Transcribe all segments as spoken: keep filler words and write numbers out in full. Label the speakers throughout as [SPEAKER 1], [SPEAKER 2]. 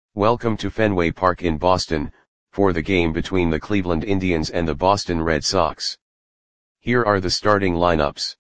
[SPEAKER 1] Welcome to Fenway Park in Boston, for the game between the Cleveland Indians and the Boston Red Sox. Here are the starting lineups.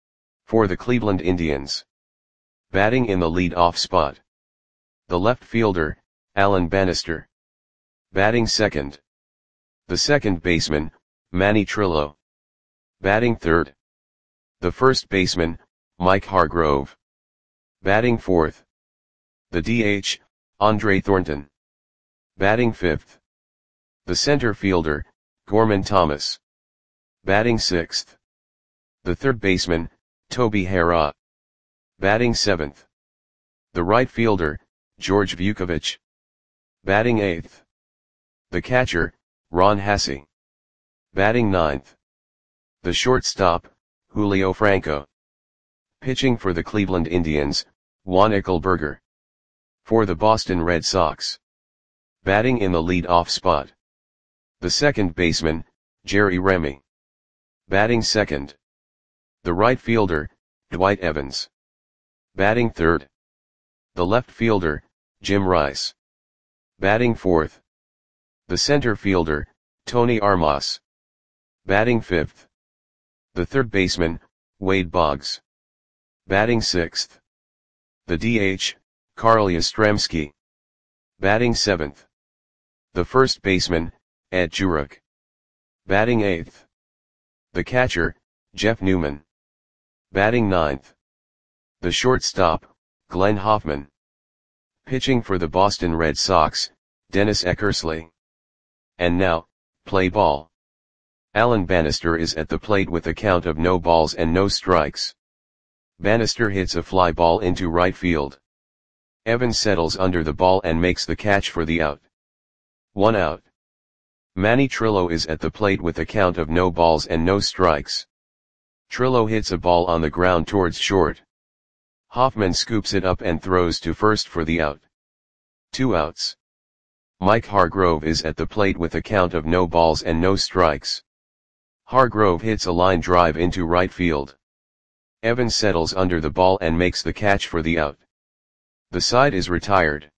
[SPEAKER 1] For the Cleveland Indians. Batting in the lead-off spot. The left fielder, Alan Bannister. Batting second. The second baseman, Manny Trillo. Batting third. The first baseman, Mike Hargrove. Batting fourth. The D H, Andre Thornton. Batting fifth. The center fielder, Gorman Thomas. Batting sixth. The third baseman, Toby Harrah. Batting seventh. The right fielder, George Vukovich. Batting eighth. The catcher, Ron Hassey. Batting ninth. The shortstop, Julio Franco. Pitching for the Cleveland Indians, Juan Eckelberger. For the Boston Red Sox. Batting in the lead-off spot. The second baseman, Jerry Remy. Batting second. The right fielder, Dwight Evans. Batting third. The left fielder, Jim Rice. Batting fourth. The center fielder, Tony Armas. Batting fifth. The third baseman, Wade Boggs. Batting sixth. The D H, Carl Yastrzemski. Batting seventh. The first baseman, Ed Jurek. Batting eighth. The catcher, Jeff Newman. Batting ninth. The shortstop, Glenn Hoffman. Pitching for the Boston Red Sox, Dennis Eckersley. And now, play ball. Alan Bannister is at the plate with a count of no balls and no strikes. Bannister hits a fly ball into right field. Evans settles under the ball and makes the catch for the out. One out. Manny Trillo is at the plate with a count of no balls and no strikes. Trillo hits a ball on the ground towards short. Hoffman scoops it up and throws to first for the out. Two outs. Mike Hargrove is at the plate with a count of no balls and no strikes. Hargrove hits a line drive into right field. Evans settles under the ball and makes the catch for the out. The side is retired.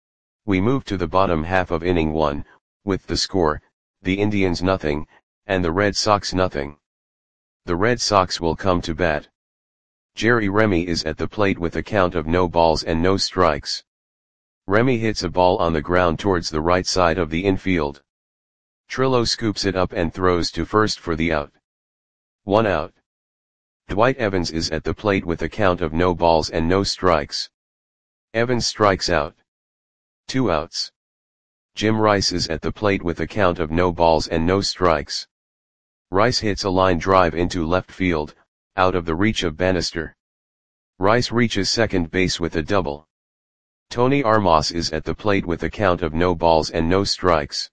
[SPEAKER 1] We move to the bottom half of inning one, with the score, the Indians nothing, and the Red Sox nothing. The Red Sox will come to bat. Jerry Remy is at the plate with a count of no balls and no strikes. Remy hits a ball on the ground towards the right side of the infield. Trillo scoops it up and throws to first for the out. One out. Dwight Evans is at the plate with a count of no balls and no strikes. Evans strikes out. Two outs. Jim Rice is at the plate with a count of no balls and no strikes. Rice hits a line drive into left field, out of the reach of Bannister. Rice reaches second base with a double. Tony Armas is at the plate with a count of no balls and no strikes.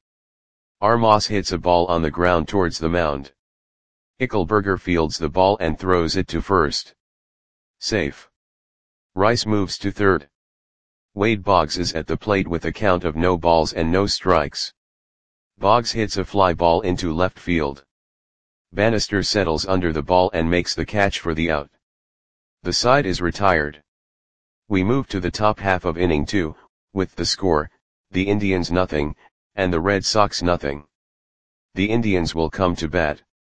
[SPEAKER 1] Armas hits a ball on the ground towards the mound. Eckelberger fields the ball and throws it to first. Safe. Rice moves to third. Wade Boggs is at the plate with a count of no balls and no strikes. Boggs hits a fly ball into left field. Bannister settles under the ball and makes the catch for the out. The side is retired. We move to the top half of inning two, with the score, the Indians nothing, and the Red Sox nothing. The Indians will come to bat.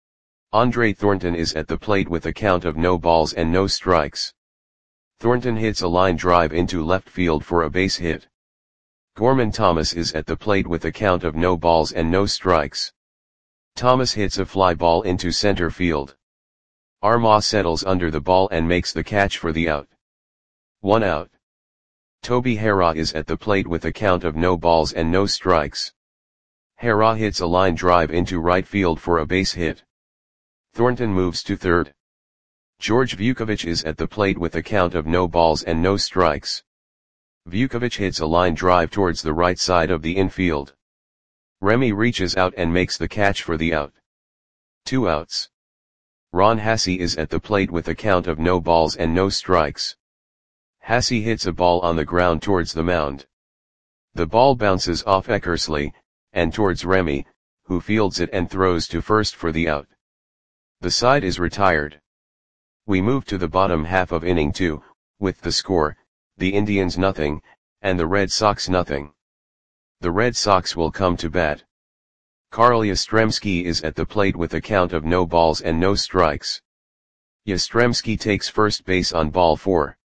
[SPEAKER 1] Andre Thornton is at the plate with a count of no balls and no strikes. Thornton hits a line drive into left field for a base hit. Gorman Thomas is at the plate with a count of no balls and no strikes. Thomas hits a fly ball into center field. Armas settles under the ball and makes the catch for the out. One out. Toby Harrah is at the plate with a count of no balls and no strikes. Harrah hits a line drive into right field for a base hit. Thornton moves to third. George Vukovich is at the plate with a count of no balls and no strikes. Vukovich hits a line drive towards the right side of the infield. Remy reaches out and makes the catch for the out. Two outs. Ron Hassey is at the plate with a count of no balls and no strikes. Hassey hits a ball on the ground towards the mound. The ball bounces off Eckersley, and towards Remy, who fields it and throws to first for the out. The side is retired. We move to the bottom half of inning two, with the score, the Indians nothing, and the Red Sox nothing. The Red Sox will come to bat. Carl Yastrzemski is at the plate with a count of no balls and no strikes. Yastrzemski takes first base on ball four.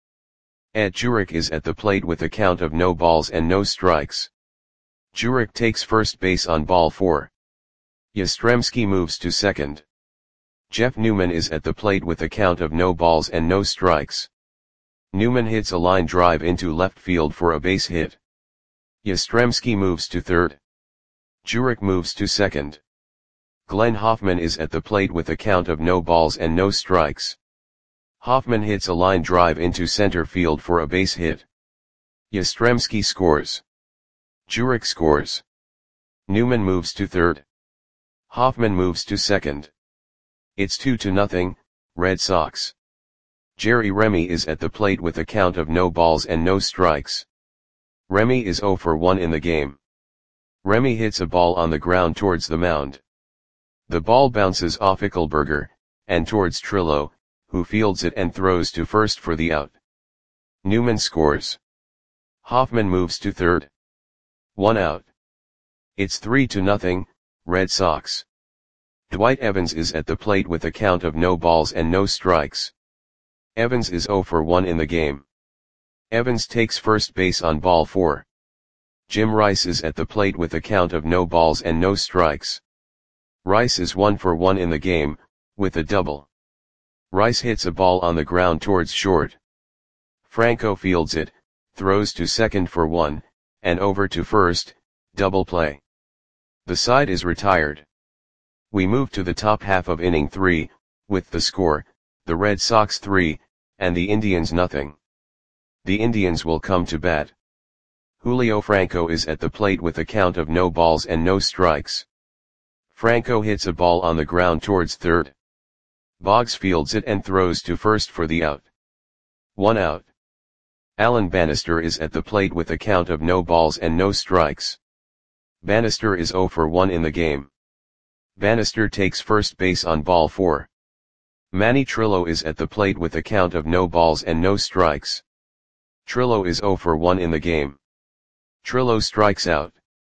[SPEAKER 1] Ed Jurek is at the plate with a count of no balls and no strikes. Jurek takes first base on ball four. Yastrzemski moves to second. Jeff Newman is at the plate with a count of no balls and no strikes. Newman hits a line drive into left field for a base hit. Yastrzemski moves to third. Jurek moves to second. Glenn Hoffman is at the plate with a count of no balls and no strikes. Hoffman hits a line drive into center field for a base hit. Yastrzemski scores. Jurek scores. Newman moves to third. Hoffman moves to second. It's two to nothing, Red Sox. Jerry Remy is at the plate with a count of no balls and no strikes. Remy is zero for one in the game. Remy hits a ball on the ground towards the mound. The ball bounces off Ickelberger, and towards Trillo, who fields it and throws to first for the out. Newman scores. Hoffman moves to third. One out. It's three to nothing, Red Sox. Dwight Evans is at the plate with a count of no balls and no strikes. Evans is zero for one in the game. Evans takes first base on ball four. Jim Rice is at the plate with a count of no balls and no strikes. Rice is one for one in the game, with a double. Rice hits a ball on the ground towards short. Franco fields it, throws to second for one, and over to first, double play. The side is retired. We move to the top half of inning three, with the score, the Red Sox three, and the Indians nothing. The Indians will come to bat. Julio Franco is at the plate with a count of no balls and no strikes. Franco hits a ball on the ground towards third. Boggs fields it and throws to first for the out. One out. Alan Bannister is at the plate with a count of no balls and no strikes. Bannister is zero for one in the game. Bannister takes first base on ball four. Manny Trillo is at the plate with a count of no balls and no strikes. Trillo is zero for one in the game. Trillo strikes out.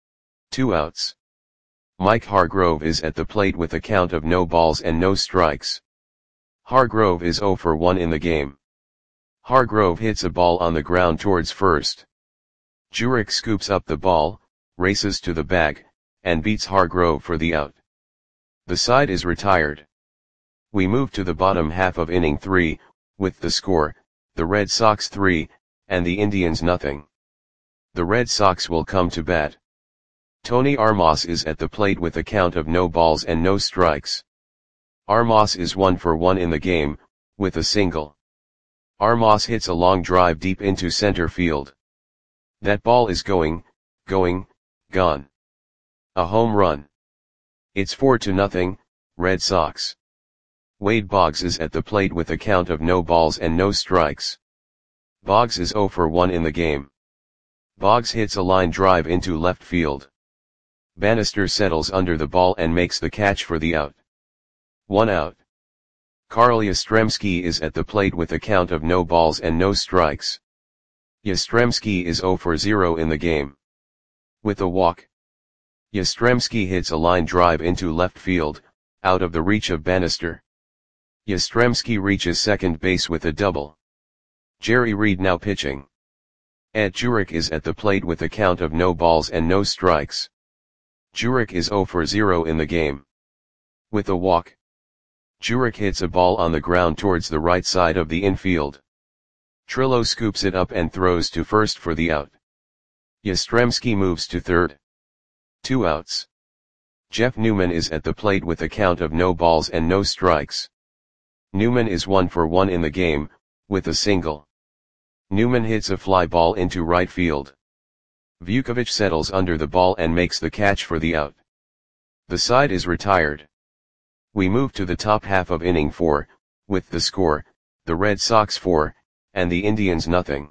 [SPEAKER 1] Two outs. Mike Hargrove is at the plate with a count of no balls and no strikes. Hargrove is zero for one in the game. Hargrove hits a ball on the ground towards first. Jurek scoops up the ball, races to the bag, and beats Hargrove for the out. The side is retired. We move to the bottom half of inning three, with the score, the Red Sox three, and the Indians nothing. The Red Sox will come to bat. Tony Armas is at the plate with a count of no balls and no strikes. Armas is one for one in the game, with a single. Armas hits a long drive deep into center field. That ball is going, going, gone. A home run. It's four to nothing, Red Sox. Wade Boggs is at the plate with a count of no balls and no strikes. Boggs is zero for one in the game. Boggs hits a line drive into left field. Bannister settles under the ball and makes the catch for the out. One out. Carl Yastrzemski is at the plate with a count of no balls and no strikes. Yastrzemski is zero for zero in the game. With a walk. Yastrzemski hits a line drive into left field, out of the reach of Bannister. Yastrzemski reaches second base with a double. Jerry Reed now pitching. Ed Jurek is at the plate with a count of no balls and no strikes. Jurek is zero for zero in the game. With a walk. Jurek hits a ball on the ground towards the right side of the infield. Trillo scoops it up and throws to first for the out. Yastrzemski moves to third. Two outs. Jeff Newman is at the plate with a count of no balls and no strikes. Newman is one for one in the game, with a single. Newman hits a fly ball into right field. Vukovic settles under the ball and makes the catch for the out. The side is retired. We move to the top half of inning four, with the score, the Red Sox four, and the Indians nothing.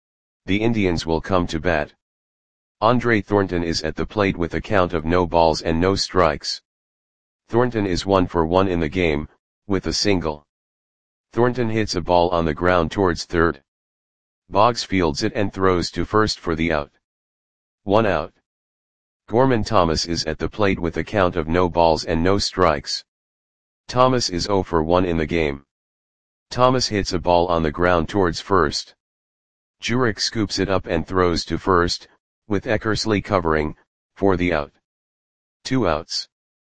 [SPEAKER 1] The Indians will come to bat. Andre Thornton is at the plate with a count of no balls and no strikes. Thornton is one for one in the game, with a single. Thornton hits a ball on the ground towards third. Boggs fields it and throws to first for the out. One out. Gorman Thomas is at the plate with a count of no balls and no strikes. Thomas is zero for one in the game. Thomas hits a ball on the ground towards first. Jurek scoops it up and throws to first, with Eckersley covering, for the out. Two outs.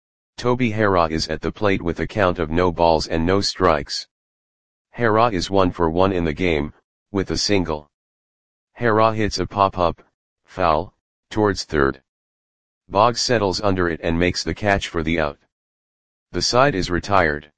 [SPEAKER 1] Toby Harrah is at the plate with a count of no balls and no strikes. Harrah is one for one in the game, with a single. Harrah hits a pop-up, foul, towards third. Boggs settles under it and makes the catch for the out. The side is retired.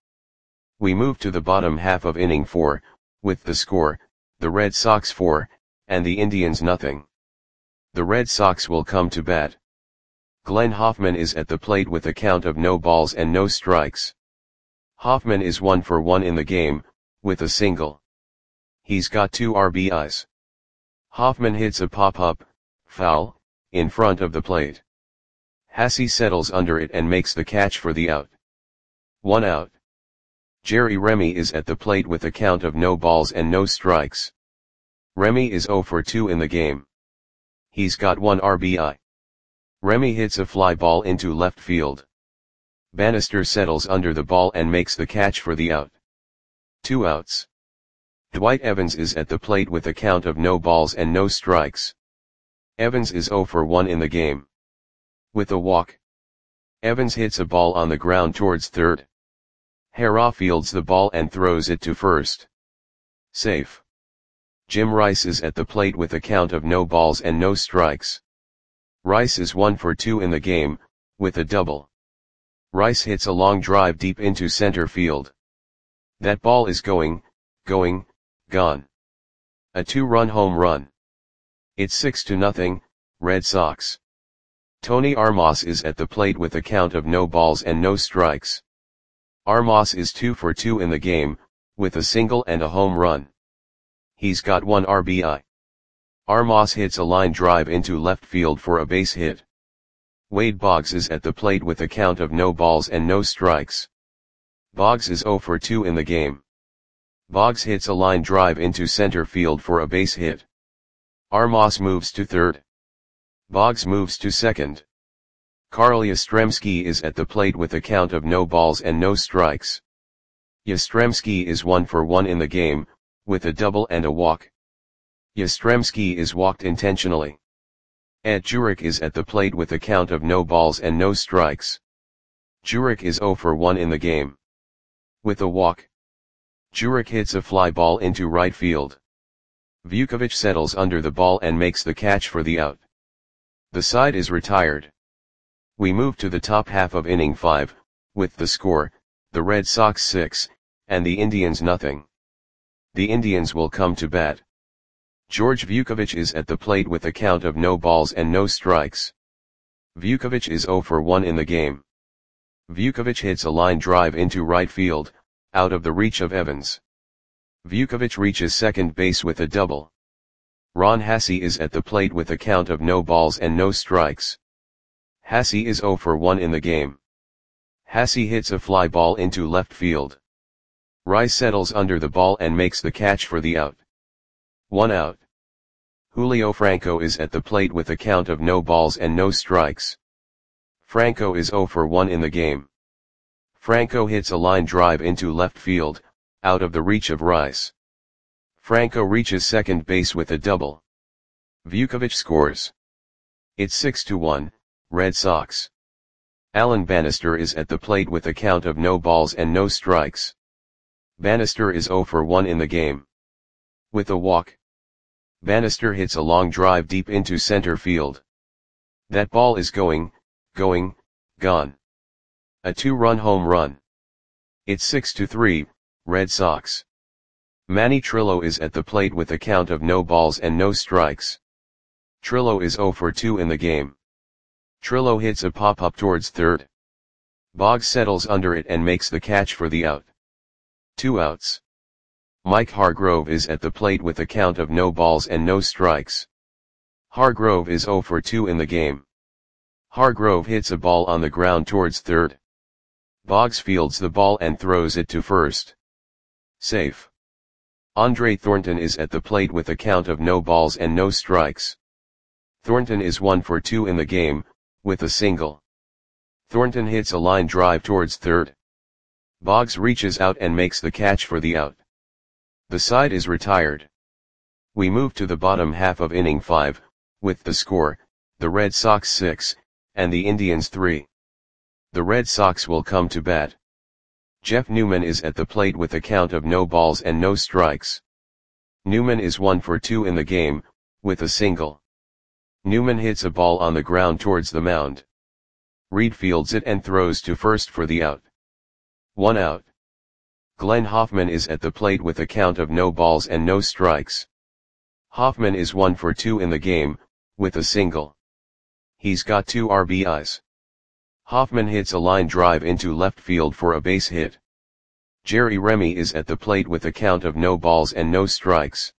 [SPEAKER 1] We move to the bottom half of inning four, with the score, the Red Sox four, and the Indians nothing. The Red Sox will come to bat. Glenn Hoffman is at the plate with a count of no balls and no strikes. Hoffman is one for one in the game, with a single. He's got two R B Is. Hoffman hits a pop-up, foul, in front of the plate. Hasse settles under it and makes the catch for the out. One out. Jerry Remy is at the plate with a count of no balls and no strikes. Remy is zero for two in the game. He's got one R B I. Remy hits a fly ball into left field. Bannister settles under the ball and makes the catch for the out. Two outs. Dwight Evans is at the plate with a count of no balls and no strikes. Evans is zero for one in the game. With a walk. Evans hits a ball on the ground towards third. Harrah fields the ball and throws it to first. Safe. Jim Rice is at the plate with a count of no balls and no strikes. Rice is one for two in the game, with a double. Rice hits a long drive deep into center field. That ball is going, going, gone. A two-run home run. It's six to nothing, Red Sox. Tony Armas is at the plate with a count of no balls and no strikes. Armas is two for two in the game, with a single and a home run. He's got one R B I. Armas hits a line drive into left field for a base hit. Wade Boggs is at the plate with a count of no balls and no strikes. Boggs is zero for two in the game. Boggs hits a line drive into center field for a base hit. Armas moves to third. Boggs moves to second. Carl Yastrzemski is at the plate with a count of no balls and no strikes. Yastrzemski is one for one in the game, with a double and a walk. Yastrzemski is walked intentionally. Ed Jurek is at the plate with a count of no balls and no strikes. Jurek is zero for one in the game. With a walk. Jurek hits a fly ball into right field. Vukovic settles under the ball and makes the catch for the out. The side is retired. We move to the top half of inning five, with the score, the Red Sox six, and the Indians nothing. The Indians will come to bat. George Vukovic is at the plate with a count of no balls and no strikes. Vukovic is zero for one in the game. Vukovic hits a line drive into right field, out of the reach of Evans. Vukovic reaches second base with a double. Ron Hasse is at the plate with a count of no balls and no strikes. Hasse is zero for one in the game. Hasse hits a fly ball into left field. Rice settles under the ball and makes the catch for the out. One out. Julio Franco is at the plate with a count of no balls and no strikes. Franco is zero for one in the game. Franco hits a line drive into left field, out of the reach of Rice. Franco reaches second base with a double. Vukovic scores. It's six to one, Red Sox. Alan Bannister is at the plate with a count of no balls and no strikes. Bannister is zero for one in the game. With a walk. Bannister hits a long drive deep into center field. That ball is going, going, gone. A two-run home run. It's six to three, Red Sox. Manny Trillo is at the plate with a count of no balls and no strikes. Trillo is zero for two in the game. Trillo hits a pop-up towards third. Boggs settles under it and makes the catch for the out. Two outs. Mike Hargrove is at the plate with a count of no balls and no strikes. Hargrove is zero for two in the game. Hargrove hits a ball on the ground towards third. Boggs fields the ball and throws it to first. Safe. Andre Thornton is at the plate with a count of no balls and no strikes. Thornton is one for two in the game, with a single. Thornton hits a line drive towards third. Boggs reaches out and makes the catch for the out. The side is retired. We move to the bottom half of inning five, with the score, the Red Sox six, and the Indians three. The Red Sox will come to bat. Jeff Newman is at the plate with a count of no balls and no strikes. Newman is one for two in the game, with a single. Newman hits a ball on the ground towards the mound. Reed fields it and throws to first for the out. One out. Glenn Hoffman is at the plate with a count of no balls and no strikes. Hoffman is one for two in the game, with a single. He's got two R B Is. Hoffman hits a line drive into left field for a base hit. Jerry Remy is at the plate with a count of no balls and no strikes.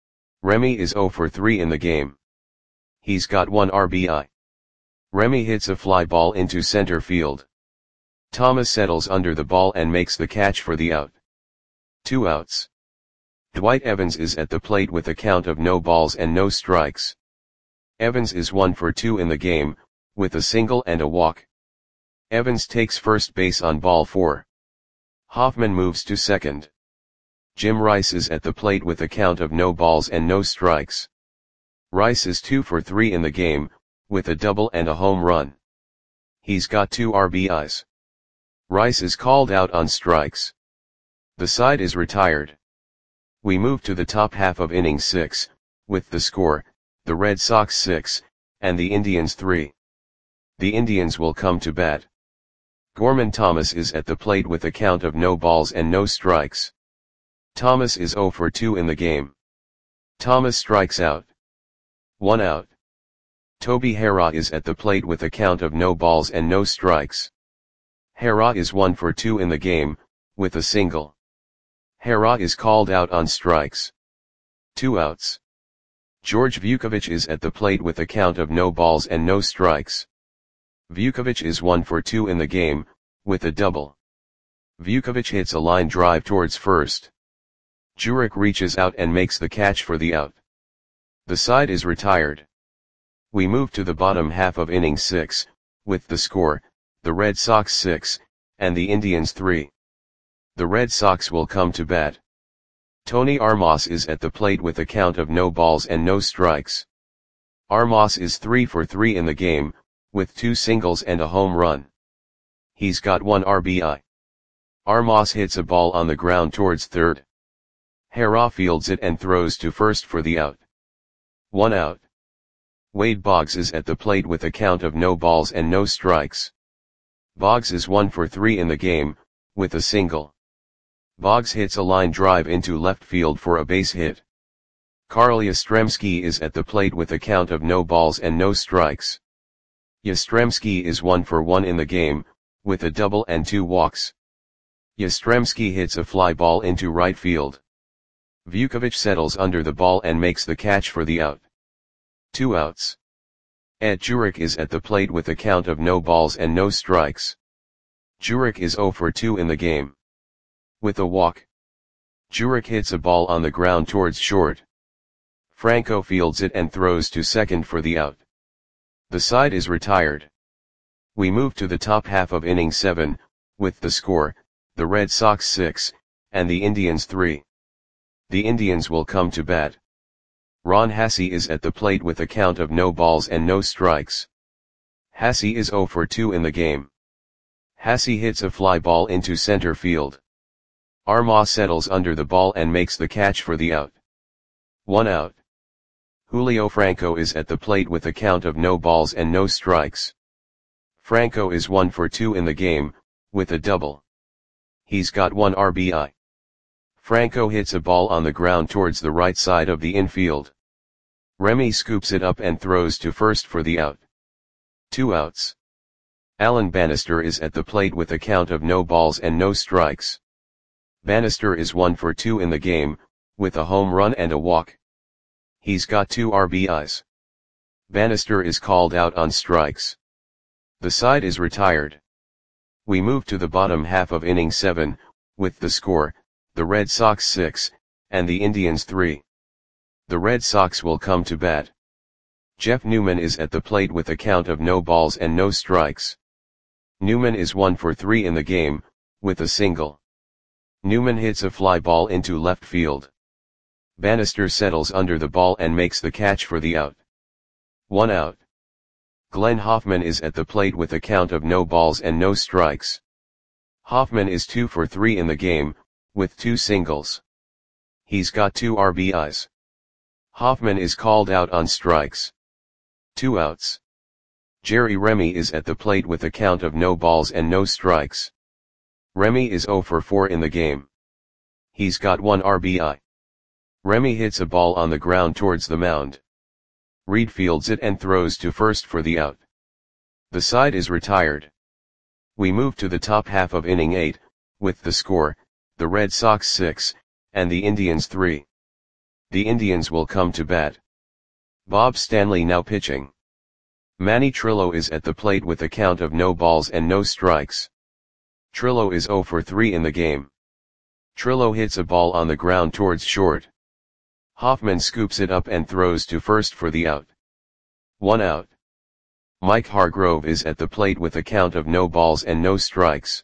[SPEAKER 1] Remy is zero for three in the game. He's got one R B I. Remy hits a fly ball into center field. Thomas settles under the ball and makes the catch for the out. Two outs. Dwight Evans is at the plate with a count of no balls and no strikes. Evans is one for two in the game, with a single and a walk. Evans takes first base on ball four. Hoffman moves to second. Jim Rice is at the plate with a count of no balls and no strikes. Rice is two for three in the game, with a double and a home run. He's got two R B Is. Rice is called out on strikes. The side is retired. We move to the top half of inning six, with the score, the Red Sox six, and the Indians three. The Indians will come to bat. Gorman Thomas is at the plate with a count of no balls and no strikes. Thomas is zero for two in the game. Thomas strikes out. One out. Toby Harrah is at the plate with a count of no balls and no strikes. Harrah is one for two in the game, with a single. Harrah is called out on strikes. Two outs. George Vukovich is at the plate with a count of no balls and no strikes. Vukovich is one for two in the game, with a double. Vukovich hits a line drive towards first. Jurek reaches out and makes the catch for the out. The side is retired. We move to the bottom half of inning six, with the score, the Red Sox six, and the Indians three. The Red Sox will come to bat. Tony Armas is at the plate with a count of no balls and no strikes. Armas is three for three in the game, with two singles and a home run. He's got one R B I. Armas hits a ball on the ground towards third. Harrah fields it and throws to first for the out. One out. Wade Boggs is at the plate with a count of no balls and no strikes. Boggs is one for three in the game, with a single. Boggs hits a line drive into left field for a base hit. Carl Yastrzemski is at the plate with a count of no balls and no strikes. Yastrzemski is one for one in the game, with a double and two walks. Yastrzemski hits a fly ball into right field. Vukovich settles under the ball and makes the catch for the out. Two outs. Ed Jurek is at the plate with a count of no balls and no strikes. Jurek is zero for two in the game. With a walk. Jurek hits a ball on the ground towards short. Franco fields it and throws to second for the out. The side is retired. We move to the top half of inning seven, with the score, the Red Sox six, and the Indians three. The Indians will come to bat. Ron Hasse is at the plate with a count of no balls and no strikes. Hasse is zero for two in the game. Hasse hits a fly ball into center field. Armas settles under the ball and makes the catch for the out. One out. Julio Franco is at the plate with a count of no balls and no strikes. Franco is one for two in the game, with a double. He's got one R B I. Franco hits a ball on the ground towards the right side of the infield. Remy scoops it up and throws to first for the out. Two outs. Alan Bannister is at the plate with a count of no balls and no strikes. Bannister is one for two in the game, with a home run and a walk. He's got two R B Is. Bannister is called out on strikes. The side is retired. We move to the bottom half of inning seven, with the score, the Red Sox six, and the Indians three. The Red Sox will come to bat. Jeff Newman is at the plate with a count of no balls and no strikes. Newman is one for three in the game, with a single. Newman hits a fly ball into left field. Bannister settles under the ball and makes the catch for the out. One out. Glenn Hoffman is at the plate with a count of no balls and no strikes. Hoffman is two for three in the game, with two singles. He's got two R B Is. Hoffman is called out on strikes. Two outs. Jerry Remy is at the plate with a count of no balls and no strikes. Remy is zero for four in the game. He's got one R B I. Remy hits a ball on the ground towards the mound. Reed fields it and throws to first for the out. The side is retired. We move to the top half of inning eight, with the score, the Red Sox six, and the Indians three. The Indians will come to bat. Bob Stanley now pitching. Manny Trillo is at the plate with a count of no balls and no strikes. Trillo is zero for three in the game. Trillo hits a ball on the ground towards short. Hoffman scoops it up and throws to first for the out. One out. Mike Hargrove is at the plate with a count of no balls and no strikes.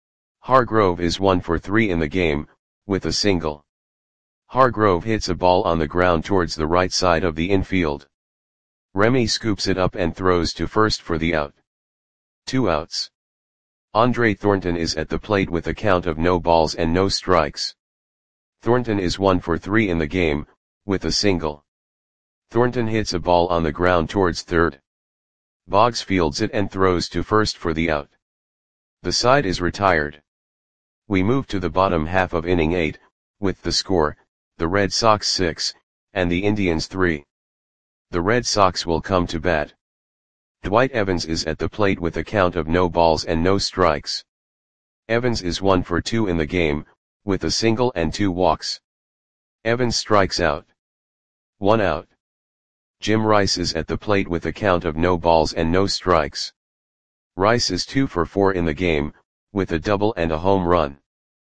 [SPEAKER 1] Hargrove is one for three in the game, with a single. Hargrove hits a ball on the ground towards the right side of the infield. Remy scoops it up and throws to first for the out. Two outs. Andre Thornton is at the plate with a count of no balls and no strikes. Thornton is one for three in the game, with a single. Thornton hits a ball on the ground towards third. Boggs fields it and throws to first for the out. The side is retired. We move to the bottom half of inning eight, with the score, the Red Sox six, and the Indians three. The Red Sox will come to bat. Dwight Evans is at the plate with a count of no balls and no strikes. Evans is one for two in the game, with a single and two walks. Evans strikes out. One out. Jim Rice is at the plate with a count of no balls and no strikes. Rice is two for four in the game, with a double and a home run.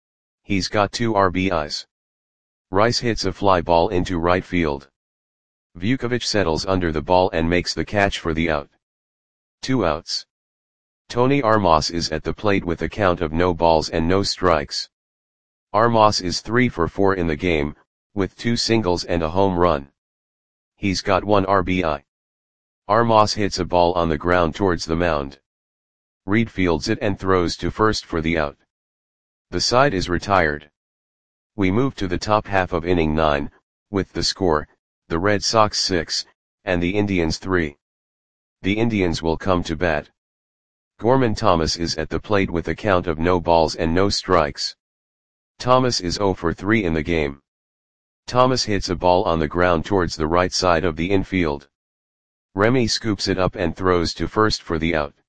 [SPEAKER 1] He's got two R B Is. Rice hits a fly ball into right field. Vukovich settles under the ball and makes the catch for the out. Two outs. Tony Armas is at the plate with a count of no balls and no strikes. Armas is three for four in the game, with two singles and a home run. He's got one R B I. Armas hits a ball on the ground towards the mound. Reed fields it and throws to first for the out. The side is retired. We move to the top half of inning nine, with the score, the Red Sox six, and the Indians three. The Indians will come to bat. Gorman Thomas is at the plate with a count of no balls and no strikes. Thomas is zero for three in the game. Thomas hits a ball on the ground towards the right side of the infield. Remy scoops it up and throws to first for the out.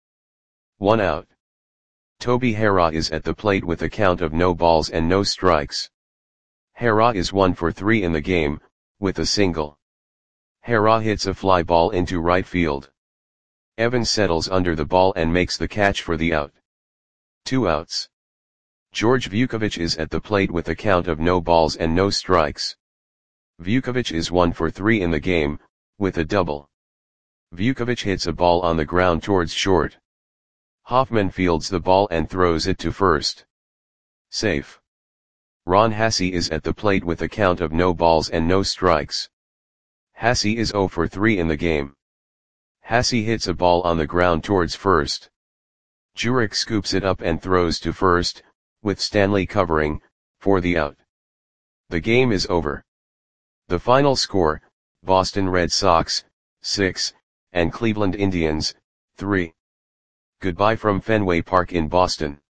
[SPEAKER 1] One out. Toby Harrah is at the plate with a count of no balls and no strikes. Harrah is one for three in the game, with a single. Harrah hits a fly ball into right field. Evans settles under the ball and makes the catch for the out. Two outs. George Vukovich is at the plate with a count of no balls and no strikes. Vukovich is one for three in the game, with a double. Vukovich hits a ball on the ground towards short. Hoffman fields the ball and throws it to first. Safe. Ron Hassey is at the plate with a count of no balls and no strikes. Hassey is zero for three in the game. Hassey hits a ball on the ground towards first. Jurek scoops it up and throws to first, with Stanley covering, for the out. The game is over. The final score, Boston Red Sox, six, and Cleveland Indians, three. Goodbye from Fenway Park in Boston.